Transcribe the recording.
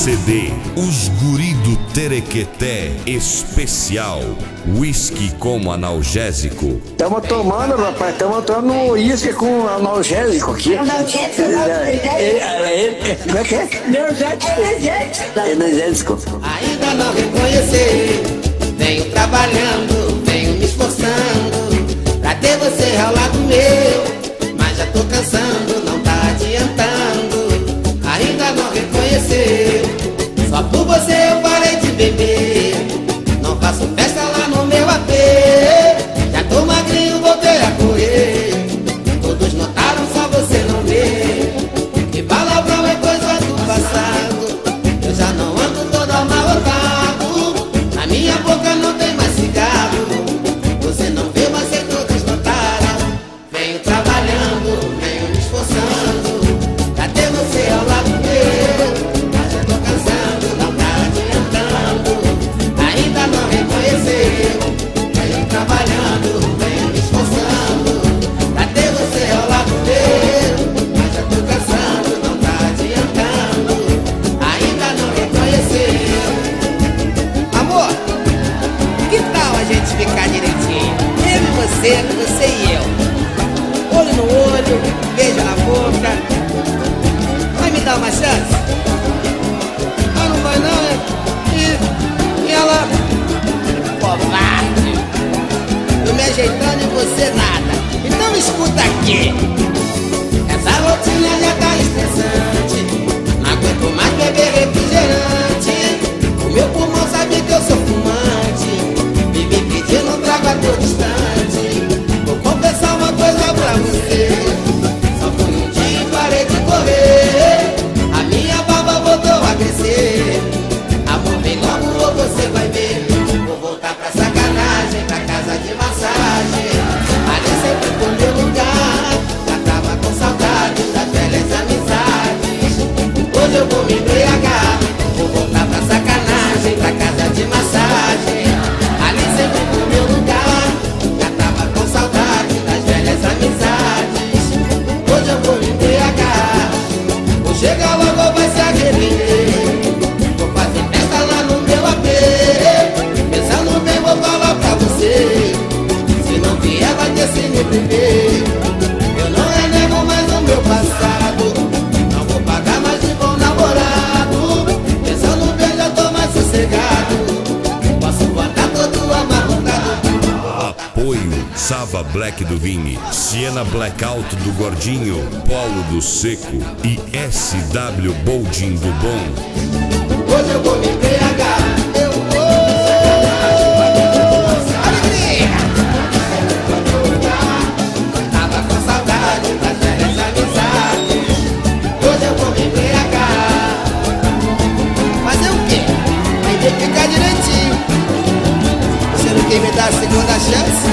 CD, os guri do Terequeté especial, whisky como analgésico. Estamos tomando, rapaz, estamos tomando uísque com analgésico aqui. Como é que é? Energético. Ainda não reconhecer, venho trabalhando, venho me esforçando pra ter você ao lado meu, mas já tô cansando, não tá adiantando. Ainda não reconhecer, só por você eu parei de beber. Não faço festa lá no meu AP, já tô magrinho, voltei a correr. Todos notaram, só você não vê, que palavrão é coisa do passado. Eu já não ando todo amarrotado, na minha boca não tem mais cigarro. Você não vê, mas é todos notaram. Venho trabalhando, venho me esforçando pra ter você ao lado meu, mas já tô cansando, não tá adiantando. Ainda não reconheceu. Venho trabalhando, venho me esforçando pra ter você ao lado meu, mas já tô cansando, não tá adiantando. Ainda não reconheceu. Amor, que tal a gente ficar direitinho? Eu e você e eu. Olho no olho, beijo na boca. Vai me dar uma chance? Ah, não vai não, né? E ela... Covarde! Tô me ajeitando e você nada. Então escuta aqui. Essa rotina já tá estressante, não aguento mais beber refrigerante. O meu pulmão sabe que eu sou fumante, vive pedindo um trago a todo instante. Vou confessar uma coisa pra você, só foi um dia e parei de correr. A minha barba voltou a crescer. Amor, vem logo ou você vai ver. Vou voltar pra sacanagem, pra casa de massagem. Ali sempre foi meu lugar, já tava com saudade das velhas amizades. Hoje eu vou me embriagar, vou voltar pra sacanagem, pra casa de massagem. Ali sempre foi meu lugar, já tava com saudade das velhas amizades. Hoje eu vou me embriagar, vou chegar logo, vai se arrepender. Vou fazer festa lá no meu AP, pensando bem vou falar pra você. Se não vier vai ter se me primeiro. Eu não renego mais o meu passado, não vou pagar mais de bom namorado. Pensando bem já tô mais sossegado, posso botar todo amarrotado. Apoio Sava Black do Vini, Siena Blackout do Gordinho, Polo do Seco e SW Boldin do Bom. Hoje eu vou me embriagar, eu vou. Alegria! Tava com saudade das velhas amizades. Hoje eu vou me embriagar. Fazer o quê? Tem que ficar direitinho. Você não quer me dar a segunda chance?